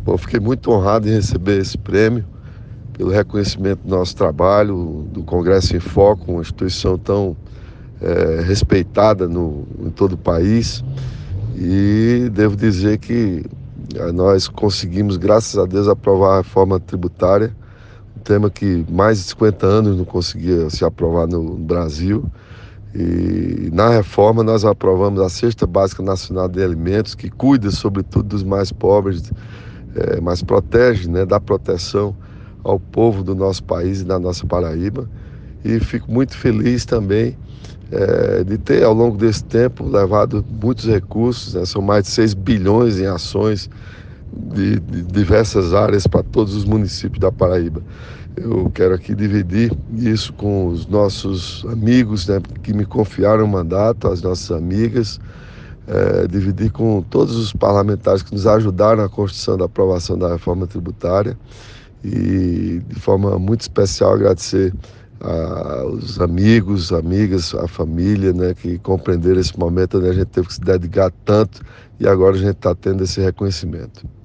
Bom, fiquei muito honrado em receber esse prêmio, pelo reconhecimento do nosso trabalho, do Congresso em Foco, uma instituição tão respeitada em todo o país. E devo dizer que nós conseguimos, graças a Deus, aprovar a reforma tributária, um tema que mais de 50 anos não conseguia se aprovar no Brasil. E na reforma nós aprovamos a Cesta Básica Nacional de Alimentos, que cuida sobretudo dos mais pobres, mas protege, né, dá proteção ao povo do nosso país e da nossa Paraíba. E fico muito feliz também de ter, ao longo desse tempo, levado muitos recursos, né? São mais de 6 bilhões em ações de diversas áreas para todos os municípios da Paraíba. Eu quero aqui dividir isso com os nossos amigos, né, que me confiaram o mandato, as nossas amigas, dividir com todos os parlamentares que nos ajudaram na construção da aprovação da reforma tributária e, de forma muito especial, agradecer aos amigos, amigas, a família, né, que compreenderam esse momento onde a gente teve que se dedicar tanto e agora a gente está tendo esse reconhecimento.